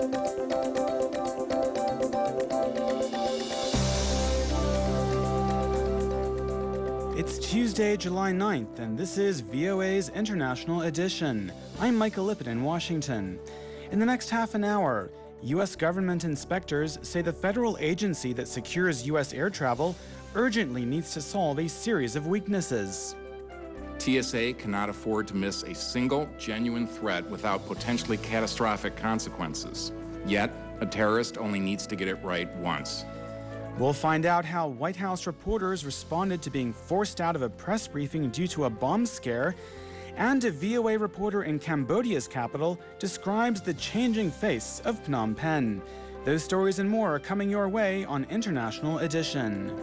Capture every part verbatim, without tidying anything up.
It's Tuesday, July ninth, and this is V O A's International Edition. I'm Michael Lippett in Washington. In the next half an hour, U S government inspectors say the federal agency that secures U S air travel urgently needs to solve a series of weaknesses. T S A cannot afford to miss a single genuine threat without potentially catastrophic consequences. Yet, a terrorist only needs to get it right once. We'll find out how White House reporters responded to being forced out of a press briefing due to a bomb scare, and a V O A reporter in Cambodia's capital describes the changing face of Phnom Penh. Those stories and more are coming your way on International Edition.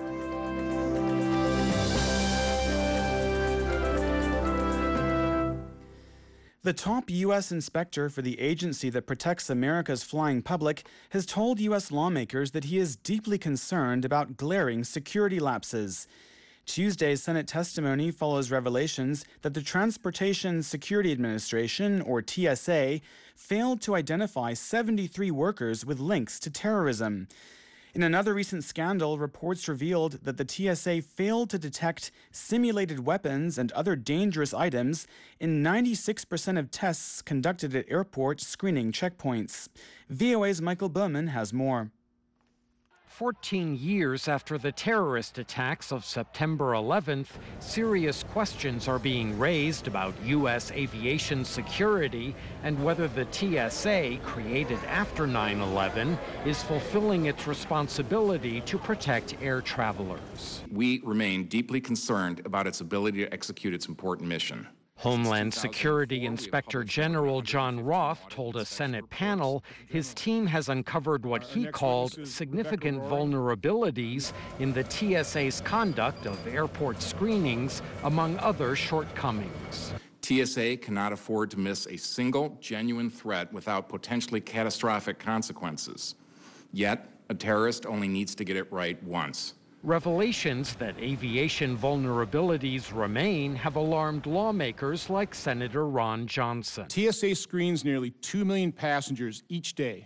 The top U S inspector for the agency that protects America's flying public has told U S lawmakers that he is deeply concerned about glaring security lapses. Tuesday's Senate testimony follows revelations that the Transportation Security Administration, or T S A, failed to identify seventy-three workers with links to terrorism. In another recent scandal, reports revealed that the T S A failed to detect simulated weapons and other dangerous items in ninety-six percent of tests conducted at airport screening checkpoints. V O A's Michael Bowman has more. fourteen years after the terrorist attacks of September eleventh, serious questions are being raised about U S aviation security and whether the T S A, created after nine eleven, is fulfilling its responsibility to protect air travelers. We remain deeply concerned about its ability to execute its important mission. Homeland Security Inspector General John Roth told a Senate panel his team has uncovered what he called significant vulnerabilities in the T S A's conduct of airport screenings, among other shortcomings. T S A cannot afford to miss a single genuine threat without potentially catastrophic consequences. Yet, a terrorist only needs to get it right once. Revelations that aviation vulnerabilities remain have alarmed lawmakers like Senator Ron Johnson. T S A screens nearly two million passengers each day.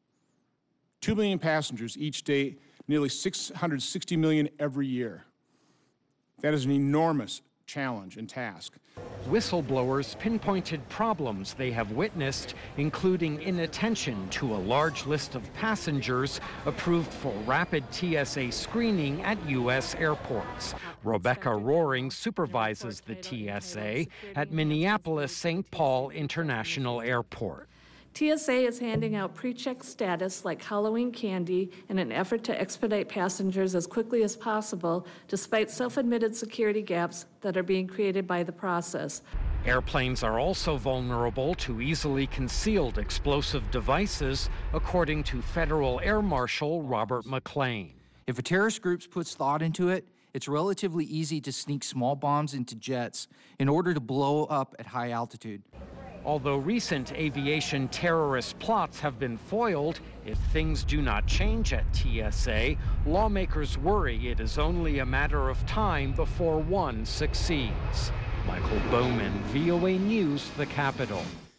two million passengers each day, nearly six hundred sixty million every year. That is an enormous challenge and task. Whistleblowers pinpointed problems they have witnessed, including inattention to a large list of passengers approved for rapid T S A screening at U S airports. Rebecca Roaring supervises the T S A at Minneapolis Saint Paul International Airport. T S A is handing out pre-check status like Halloween candy in an effort to expedite passengers as quickly as possible, despite self-admitted security gaps that are being created by the process. Airplanes are also vulnerable to easily concealed explosive devices, according to Federal Air Marshal Robert McLean. If a terrorist group puts thought into it, it's relatively easy to sneak small bombs into jets in order to blow up at high altitude. Although recent aviation terrorist plots have been foiled, if things do not change at T S A, lawmakers worry it is only a matter of time before one succeeds. Michael Bowman, V O A News, the Capitol.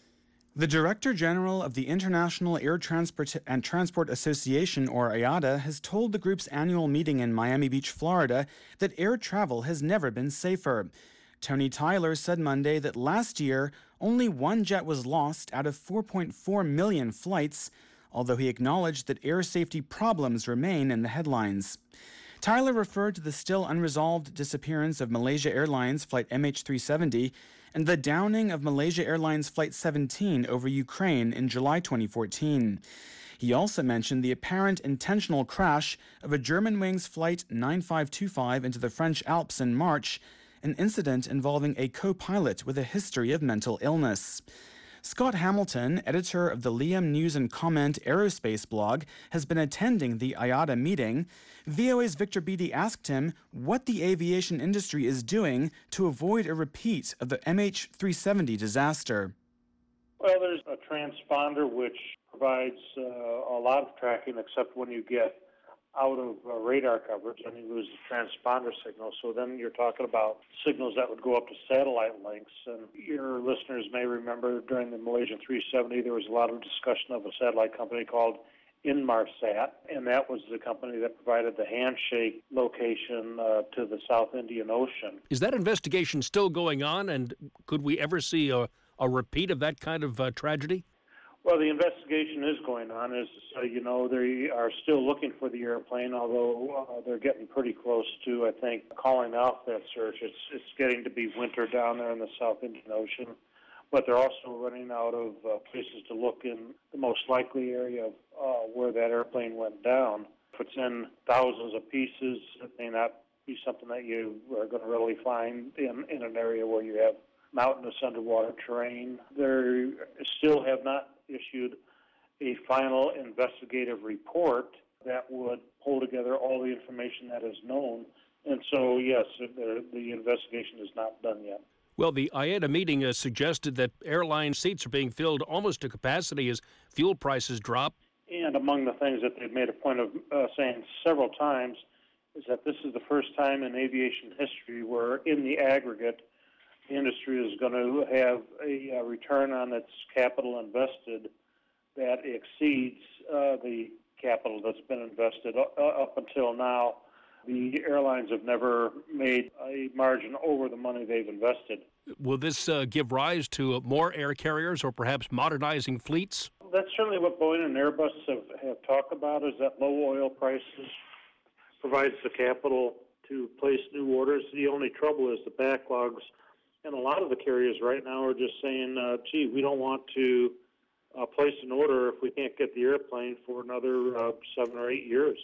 The Director General of the International Air Transport and Transport Association, or I A T A, has told the group's annual meeting in Miami Beach, Florida, that air travel has never been safer. Tony Tyler said Monday that last year, only one jet was lost out of four point four million flights, although he acknowledged that air safety problems remain in the headlines. Tyler referred to the still unresolved disappearance of Malaysia Airlines Flight M H three seventy and the downing of Malaysia Airlines Flight seventeen over Ukraine in July twenty fourteen. He also mentioned the apparent intentional crash of a Germanwings Flight nine five two five into the French Alps in March, an incident involving a co-pilot with a history of mental illness. Scott Hamilton, editor of the Liam News and Comment aerospace blog, has been attending the I A T A meeting. V O A's Victor Beattie asked him what the aviation industry is doing to avoid a repeat of the M H three seventy disaster. Well, there's a transponder which provides uh, a lot of tracking, except when you get out of uh, radar coverage, and you lose the transponder signal. So then you're talking about signals that would go up to satellite links. And your listeners may remember during the Malaysian three seventy, there was a lot of discussion of a satellite company called Inmarsat, and that was the company that provided the handshake location uh, to the South Indian Ocean. Is that investigation still going on, and could we ever see a, a repeat of that kind of uh, tragedy? Well, the investigation is going on. As uh, you know, they are still looking for the airplane, although uh, they're getting pretty close to, I think, calling off that search. It's, it's getting to be winter down there in the South Indian Ocean. But they're also running out of uh, places to look in the most likely area of uh, where that airplane went down. If it's in thousands of pieces, it may not be something that you are going to really find in, in an area where you have mountainous underwater terrain. They still have not issued a final investigative report that would pull together all the information that is known. And so, yes, the, the investigation is not done yet. Well, the I A T A meeting uh, suggested that airline seats are being filled almost to capacity as fuel prices drop. And among the things that they've made a point of uh, saying several times is that this is the first time in aviation history where, in the aggregate, the industry is going to have a, a return on its capital invested that exceeds uh, the capital that's been invested uh, up until now. The airlines have never made a margin over the money they've invested. Will this uh, give rise to more air carriers or perhaps modernizing fleets? That's certainly what Boeing and Airbus have, have talked about, is that low oil prices provides the capital to place new orders. The only trouble is the backlogs. And a lot of the carriers right now are just saying, uh, gee, we don't want to uh, place an order if we can't get the airplane for another uh, seven or eight years.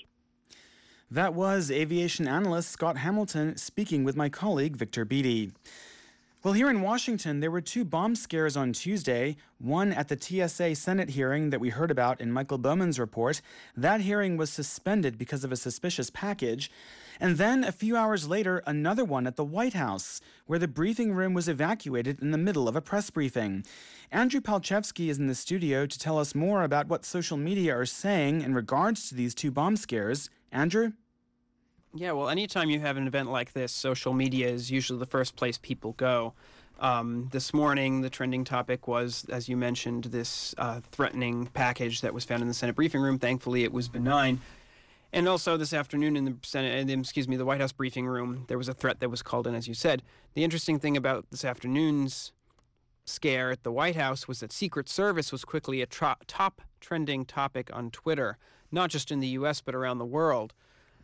That was aviation analyst Scott Hamilton speaking with my colleague Victor Beattie. Well, here in Washington, there were two bomb scares on Tuesday, one at the T S A Senate hearing that we heard about in Michael Bowman's report. That hearing was suspended because of a suspicious package. And then a few hours later, another one at the White House, where the briefing room was evacuated in the middle of a press briefing. Andrew Palchevsky is in the studio to tell us more about what social media are saying in regards to these two bomb scares. Andrew? Yeah, well, anytime you have an event like this, social media is usually the first place people go. Um, this morning, the trending topic was, as you mentioned, this uh, threatening package that was found in the Senate briefing room. Thankfully, it was benign. And also this afternoon in the Senate, excuse me, the White House briefing room, there was a threat that was called in, as you said. The interesting thing about this afternoon's scare at the White House was that Secret Service was quickly a tro- top trending topic on Twitter, not just in the U S, but around the world.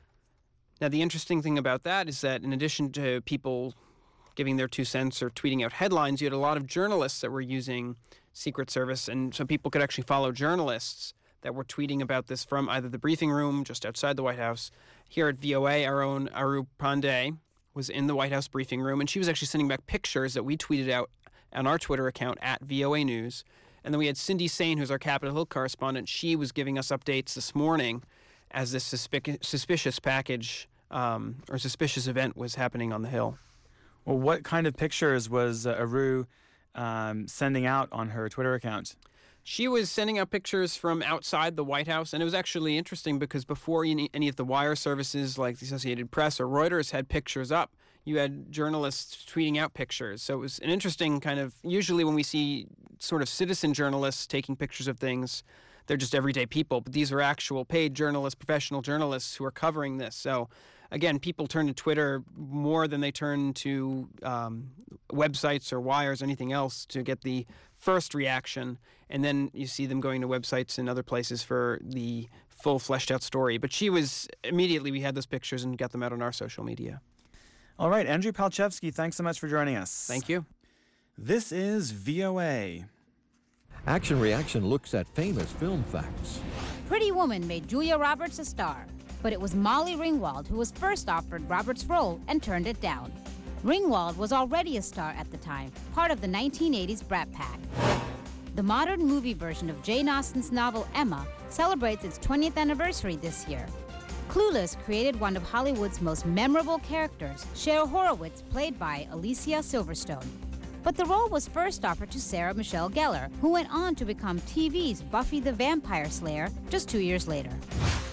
Now, the interesting thing about that is that in addition to people giving their two cents or tweeting out headlines, you had a lot of journalists that were using Secret Service, and so people could actually follow journalists that were tweeting about this from either the briefing room just outside the White House. Here at V O A, our own Aru Pandey was in the White House briefing room, and she was actually sending back pictures that we tweeted out on our Twitter account at V O A News. And then we had Cindy Sain, who's our Capitol Hill correspondent. She was giving us updates this morning as this suspic- suspicious package um, or suspicious event was happening on the Hill. Well, what kind of pictures was uh, Aru um, sending out on her Twitter account? She was sending out pictures from outside the White House, and it was actually interesting because before any, any of the wire services like the Associated Press or Reuters had pictures up, you had journalists tweeting out pictures. So it was an interesting kind of, usually when we see sort of citizen journalists taking pictures of things, they're just everyday people, but these are actual paid journalists, professional journalists who are covering this. So again, people turn to Twitter more than they turn to um, websites or wires or anything else to get the first reaction, and then you see them going to websites and other places for the full fleshed out story. But she was, immediately we had those pictures and got them out on our social media. All right, Andrew Palchevsky, thanks so much for joining us. Thank you. This is V O A. Action Reaction looks at famous film facts. Pretty Woman made Julia Roberts a star, but it was Molly Ringwald who was first offered Roberts' role and turned it down. Ringwald was already a star at the time, part of the nineteen eighties Brat Pack. The modern movie version of Jane Austen's novel Emma celebrates its twentieth anniversary this year. Clueless created one of Hollywood's most memorable characters, Cher Horowitz, played by Alicia Silverstone. But the role was first offered to Sarah Michelle Gellar, who went on to become T V's Buffy the Vampire Slayer just two years later.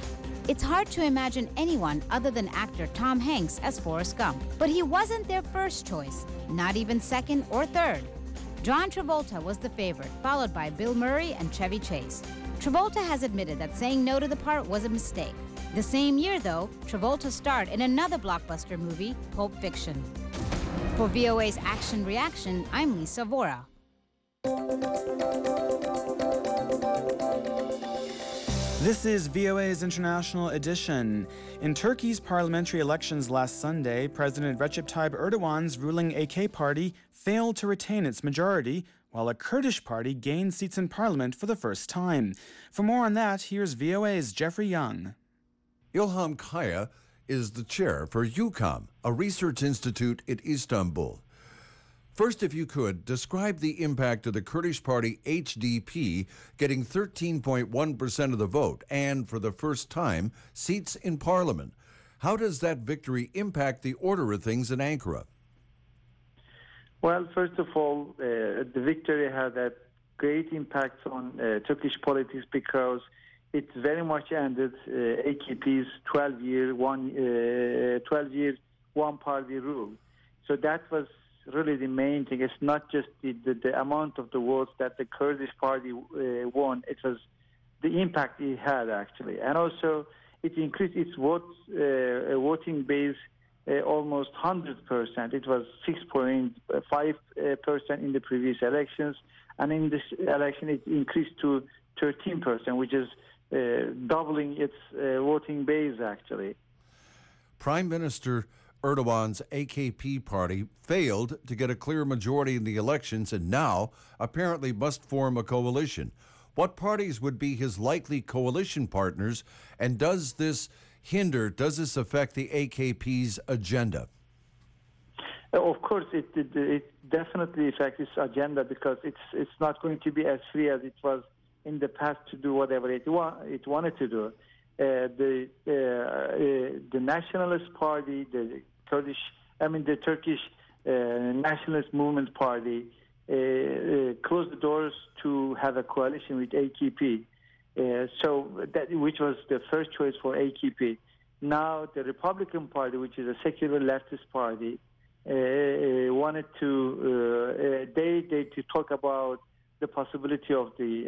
It's hard to imagine anyone other than actor Tom Hanks as Forrest Gump. But he wasn't their first choice, not even second or third. John Travolta was the favorite, followed by Bill Murray and Chevy Chase. Travolta has admitted that saying no to the part was a mistake. The same year, though, Travolta starred in another blockbuster movie, Pulp Fiction. For V O A's Action Reaction, I'm Lisa Vora. This is V O A's International Edition. In Turkey's parliamentary elections last Sunday, President Recep Tayyip Erdogan's ruling A K party failed to retain its majority, while a Kurdish party gained seats in parliament for the first time. For more on that, here's V O A's Jeffrey Young. Ilham Kaya is the chair for UCOM, a research institute in Istanbul. First, if you could, describe the impact of the Kurdish party H D P getting thirteen point one percent of the vote and, for the first time, seats in parliament. How does that victory impact the order of things in Ankara? Well, first of all, uh, the victory had a great impact on uh, Turkish politics because it very much ended uh, A K P's twelve-year one, uh, twelve-year one-party rule. So that was really the main thing. It's not just the, the, the amount of the votes that the Kurdish party uh, won. It was the impact it had, actually. And also, it increased its vote, uh, voting base uh, almost one hundred percent. It was six point five percent in the previous elections. And in this election, it increased to thirteen percent, which is uh, doubling its uh, voting base, actually. Prime Minister Erdogan's A K P party failed to get a clear majority in the elections and now apparently must form a coalition. What parties would be his likely coalition partners, and does this hinder, does this affect the A K P's agenda? Of course, it, it, it definitely affects its agenda because it's it's not going to be as free as it was in the past to do whatever it, wa- it wanted to do. Uh, the uh, uh, the Nationalist Party, the Kurdish, I mean the Turkish uh, Nationalist Movement Party, uh, uh, closed the doors to have a coalition with A K P. Uh, so that which was the first choice for A K P. Now the Republican Party, which is a secular leftist party, uh, wanted to uh, uh, they they to talk about the possibility of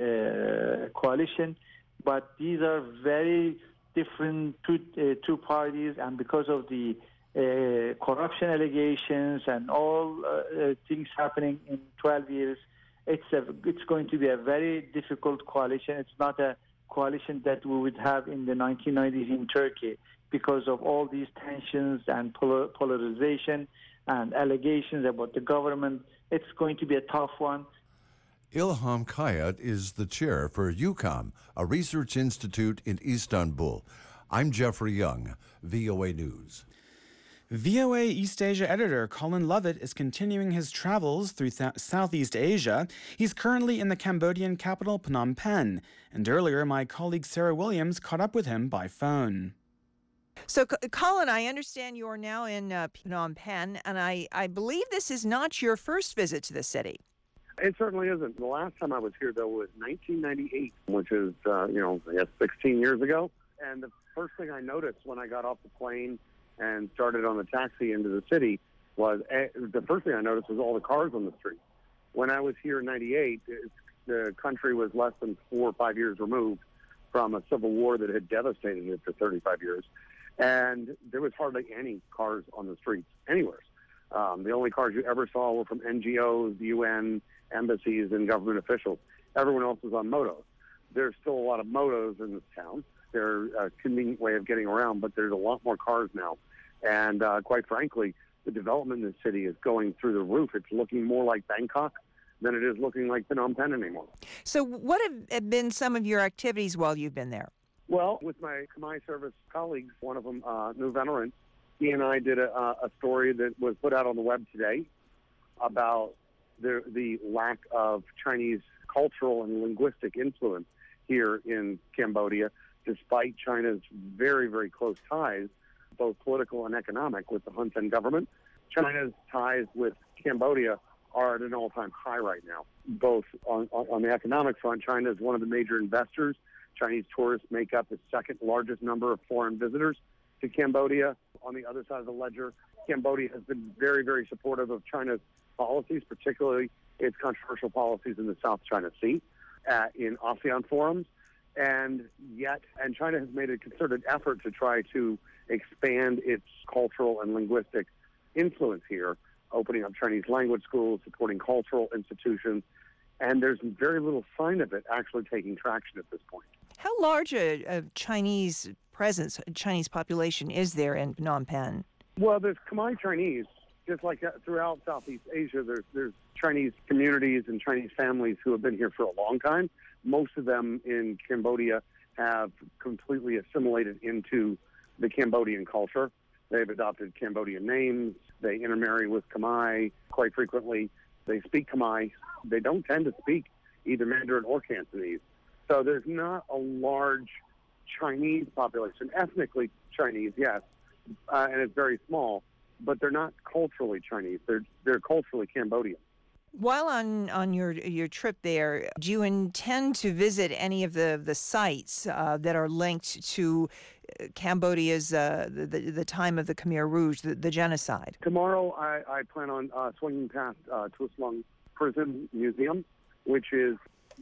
the uh, coalition. But these are very different two, uh, two parties, and because of the uh, corruption allegations and all uh, uh, things happening in twelve years, it's a, it's going to be a very difficult coalition. It's not a coalition that we would have in the nineteen nineties in Turkey because of all these tensions and polar, polarization and allegations about the government. It's going to be a tough one. Ilham Kayat is the chair for UCOM, a research institute in Istanbul. I'm Jeffrey Young, V O A News. V O A East Asia editor Colin Lovett is continuing his travels through th- Southeast Asia. He's currently in the Cambodian capital, Phnom Penh. And earlier, my colleague Sarah Williams caught up with him by phone. So, Colin, I understand you're now in uh, Phnom Penh, and I, I believe this is not your first visit to the city. It certainly isn't. The last time I was here, though, was nineteen ninety-eight, which is, uh, you know, I guess sixteen years ago. And the first thing I noticed when I got off the plane and started on the taxi into the city was uh, the first thing I noticed was all the cars on the street. When I was here in ninety-eight, it, the country was less than four or five years removed from a civil war that had devastated it for thirty-five years. And there was hardly any cars on the streets anywhere. Um, the only cars you ever saw were from N G Os, the U N, embassies, and government officials. Everyone else was on motos. There's still a lot of motos in this town. They're a convenient way of getting around, but there's a lot more cars now. And uh, quite frankly, the development in the city is going through the roof. It's looking more like Bangkok than it is looking like Phnom Penh anymore. So what have been some of your activities while you've been there? Well, with my Khmer service colleagues, one of them, uh, New Veteran, he and I did a, a story that was put out on the web today about the, the lack of Chinese cultural and linguistic influence here in Cambodia, despite China's very, very close ties, both political and economic, with the Hun Sen government. China's ties with Cambodia are at an all-time high right now. Both on, on, on the economic front, China is one of the major investors Chinese tourists make up the second largest number of foreign visitors to Cambodia. On the other side of the ledger, Cambodia has been very, very supportive of China's policies, particularly its controversial policies in the South China Sea, uh, in ASEAN forums. And yet, and China has made a concerted effort to try to expand its cultural and linguistic influence here, opening up Chinese language schools, supporting cultural institutions, and there's very little sign of it actually taking traction at this point. How large a, a Chinese presence, a Chinese population is there in Phnom Penh? Well, there's Khmer Chinese, just like throughout Southeast Asia. There's there's Chinese communities and Chinese families who have been here for a long time. Most of them in Cambodia have completely assimilated into the Cambodian culture. They've adopted Cambodian names. They intermarry with Khmer quite frequently. They speak Khmer. They don't tend to speak either Mandarin or Cantonese. So there's not a large Chinese population, ethnically Chinese, yes, uh, and it's very small, but they're not culturally Chinese. They're they're culturally Cambodian. While on, on your your trip there, do you intend to visit any of the, the sites uh, that are linked to Cambodia's, uh, the, the the time of the Khmer Rouge, the, the genocide? Tomorrow, I, I plan on uh, swinging past uh, Tuol Sleng Prison Museum, which is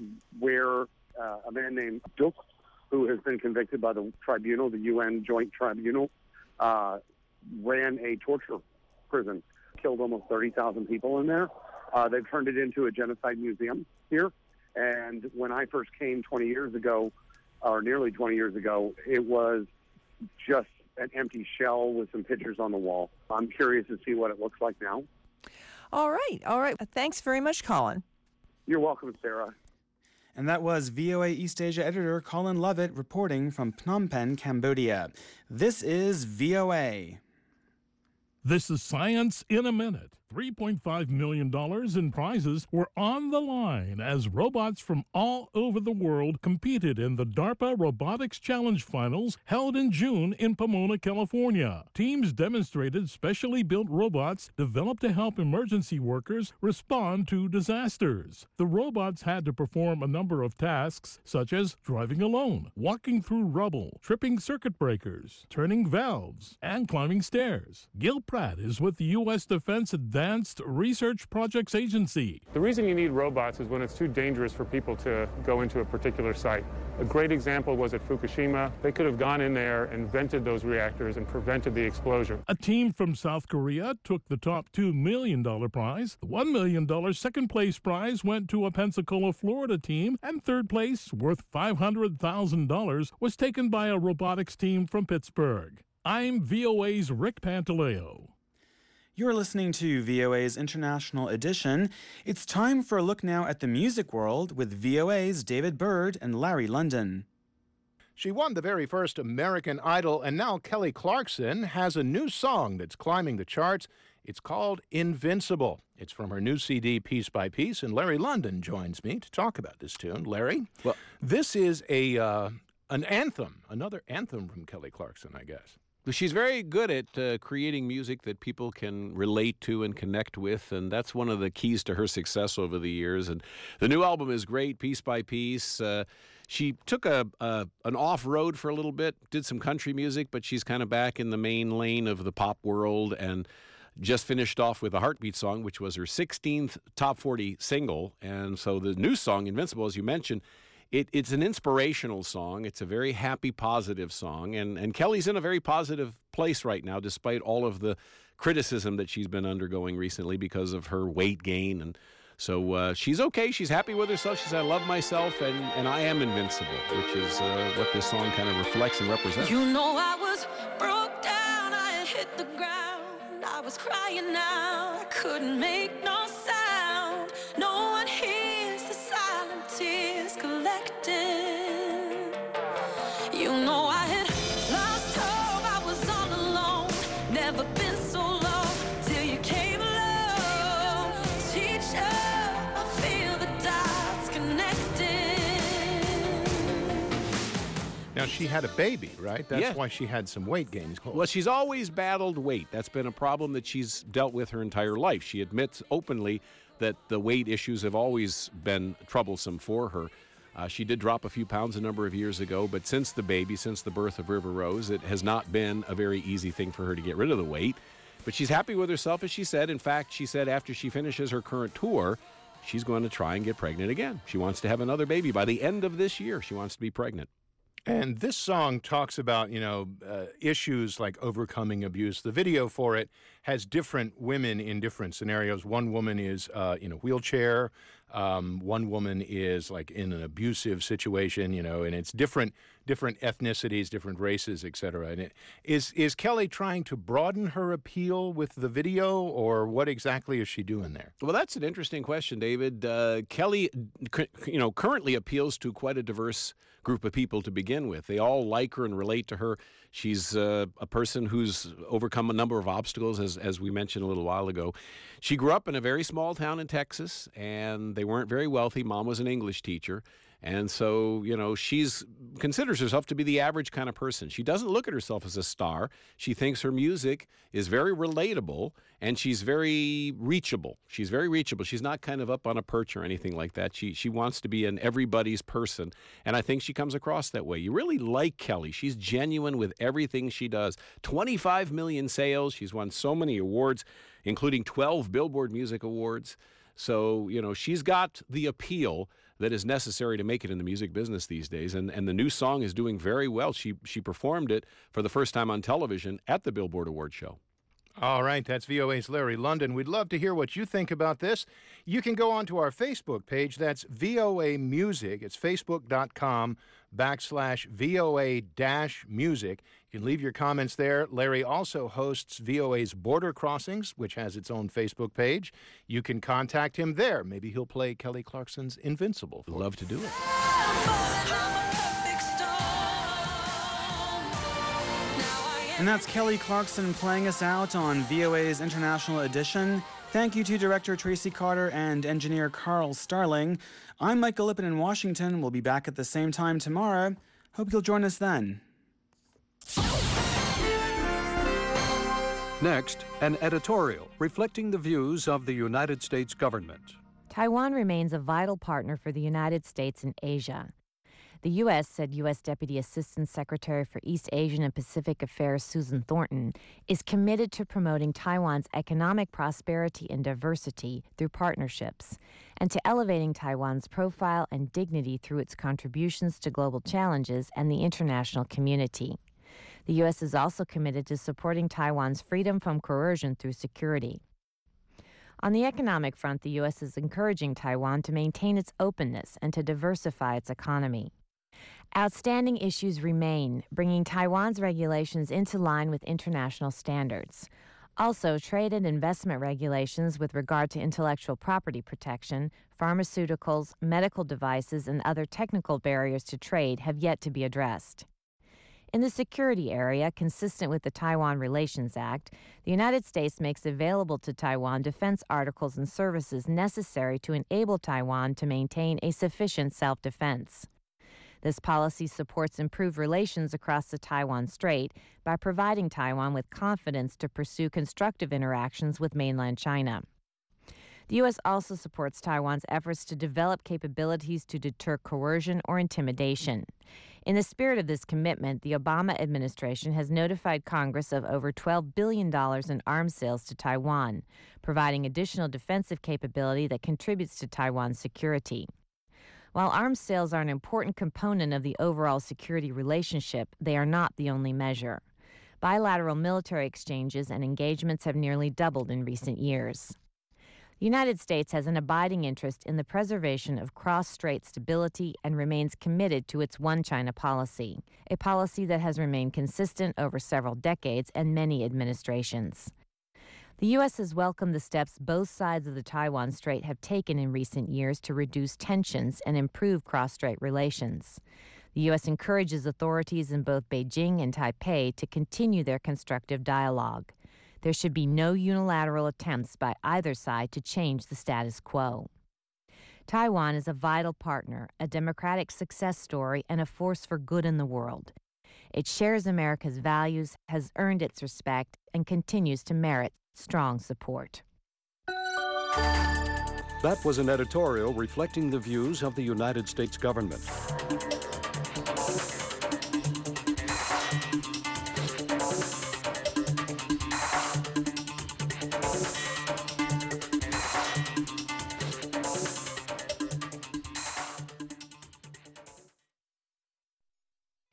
where uh, a man named Duc, who has been convicted by the tribunal, the U N Joint Tribunal, uh, ran a torture prison, killed almost thirty thousand people in there. Uh, they've turned it into a genocide museum here. And when I first came twenty years ago, or nearly twenty years ago, it was just an empty shell with some pictures on the wall. I'm curious to see what it looks like now. All right. All right. Thanks very much, Colin. You're welcome, Sarah. And that was V O A East Asia editor Colin Lovett reporting from Phnom Penh, Cambodia. This is V O A. This is Science in a Minute. three point five million dollars in prizes were on the line as robots from all over the world competed in the DARPA Robotics Challenge Finals held in June in Pomona, California. Teams demonstrated specially built robots developed to help emergency workers respond to disasters. The robots had to perform a number of tasks such as driving alone, walking through rubble, tripping circuit breakers, turning valves, and climbing stairs. Gil Pratt is with the U S Defense Advanced Research Projects Agency. The reason you need robots is when it's too dangerous for people to go into a particular site. A great example was at Fukushima. They could have gone in there and vented those reactors and prevented the explosion. A team from South Korea took the top two million dollars prize. The one million dollars second place prize went to a Pensacola, Florida team, and third place, worth five hundred thousand dollars, was taken by a robotics team from Pittsburgh. I'm V O A's Rick Pantaleo. You're listening to V O A's International Edition. It's time for a look now at the music world with V O A's David Bird and Larry London. She won the very first American Idol, and now Kelly Clarkson has a new song that's climbing the charts. It's called Invincible. It's from her new C D, Piece by Piece, and Larry London joins me to talk about this tune. Larry, well, this is a uh, an anthem, another anthem from Kelly Clarkson, I guess. She's very good at uh, creating music that people can relate to and connect with, and that's one of the keys to her success over the years. And the new album is great, Piece by Piece. Uh, she took a, a an off-road for a little bit, did some country music, but she's kind of back in the main lane of the pop world, and just finished off with a Heartbeat song, which was her sixteenth top forty single. And so the new song, Invincible, as you mentioned, It, it's an inspirational song. It's a very happy, positive song. And, and Kelly's in a very positive place right now, despite all of the criticism that she's been undergoing recently because of her weight gain. And so uh, she's okay. She's happy with herself. She said, I love myself, and, and I am invincible, which is uh, what this song kind of reflects and represents. You know I was broke down. I had hit the ground. I was crying out. I couldn't make no sound. No one hears the silent tears collecting. You know I had lost hope, I was all alone. Never been so low till you came along. Teacher, I feel the dots connecting. Now, she had a baby, right? That's Yeah. why she had some weight gain. Well, she's always battled weight. That's been a problem that she's dealt with her entire life. She admits openly that the weight issues have always been troublesome for her. Uh, she did drop a few pounds a number of years ago, but since the baby, since the birth of River Rose, it has not been a very easy thing for her to get rid of the weight. But she's happy with herself, as she said. In fact, she said after she finishes her current tour, she's going to try and get pregnant again. She wants to have another baby. By the end of this year, she wants to be pregnant. And this song talks about, you know, uh, issues like overcoming abuse. The video for it has different women in different scenarios. One woman is uh, in a wheelchair. Um, one woman is like in an abusive situation, you know, and it's different different ethnicities, different races, et cetera. And it, is, is Kelly trying to broaden her appeal with the video, or what exactly is she doing there? Well, that's an interesting question, David. Uh, Kelly, you know, currently appeals to quite a diverse group of people to begin with. They all like her and relate to her. She's uh, a person who's overcome a number of obstacles, as, as we mentioned a little while ago. She grew up in a very small town in Texas, and they weren't very wealthy. Mom was an English teacher. And so, you know, she's considers herself to be the average kind of person. She doesn't look at herself as a star. She thinks her music is very relatable, and she's very reachable. She's very reachable. She's not kind of up on a perch or anything like that. She she wants to be an everybody's person, and I think she comes across that way. You really like Kelly. She's genuine with everything she does. twenty-five million sales. She's won so many awards, including twelve Billboard Music Awards. So, you know, she's got the appeal that is necessary to make it in the music business these days. And, and the new song is doing very well. She, she performed it for the first time on television at the Billboard Award show. All right, that's V O A's Larry London. We'd love to hear what you think about this. You can go onto our Facebook page. That's V O A Music. It's facebook.com backslash VOA dash music. You can leave your comments there. Larry also hosts V O A's Border Crossings, which has its own Facebook page. You can contact him there. Maybe he'll play Kelly Clarkson's Invincible. Would love to do it. And that's Kelly Clarkson playing us out on V O A's International Edition. Thank you to Director Tracy Carter and Engineer Carl Starling. I'm Michael Lippin in Washington. We'll be back at the same time tomorrow. Hope you'll join us then. Next, an editorial reflecting the views of the United States government. Taiwan remains a vital partner for the United States in Asia. The U S, said U S Deputy Assistant Secretary for East Asian and Pacific Affairs Susan Thornton, is committed to promoting Taiwan's economic prosperity and diversity through partnerships, and to elevating Taiwan's profile and dignity through its contributions to global challenges and the international community. The U S is also committed to supporting Taiwan's freedom from coercion through security. On the economic front, the U S is encouraging Taiwan to maintain its openness and to diversify its economy. Outstanding issues remain, bringing Taiwan's regulations into line with international standards. Also, trade and investment regulations with regard to intellectual property protection, pharmaceuticals, medical devices, and other technical barriers to trade have yet to be addressed. In the security area, consistent with the Taiwan Relations Act, the United States makes available to Taiwan defense articles and services necessary to enable Taiwan to maintain a sufficient self-defense. This policy supports improved relations across the Taiwan Strait by providing Taiwan with confidence to pursue constructive interactions with mainland China. The U S also supports Taiwan's efforts to develop capabilities to deter coercion or intimidation. In the spirit of this commitment, the Obama administration has notified Congress of over twelve billion dollars in arms sales to Taiwan, providing additional defensive capability that contributes to Taiwan's security. While arms sales are an important component of the overall security relationship, they are not the only measure. Bilateral military exchanges and engagements have nearly doubled in recent years. The United States has an abiding interest in the preservation of cross-strait stability and remains committed to its One China policy, a policy that has remained consistent over several decades and many administrations. The U S has welcomed the steps both sides of the Taiwan Strait have taken in recent years to reduce tensions and improve cross-strait relations. The U S encourages authorities in both Beijing and Taipei to continue their constructive dialogue. There should be no unilateral attempts by either side to change the status quo. Taiwan is a vital partner, a democratic success story, and a force for good in the world. It shares America's values, has earned its respect, and continues to merit strong support. That was an editorial reflecting the views of the United States government.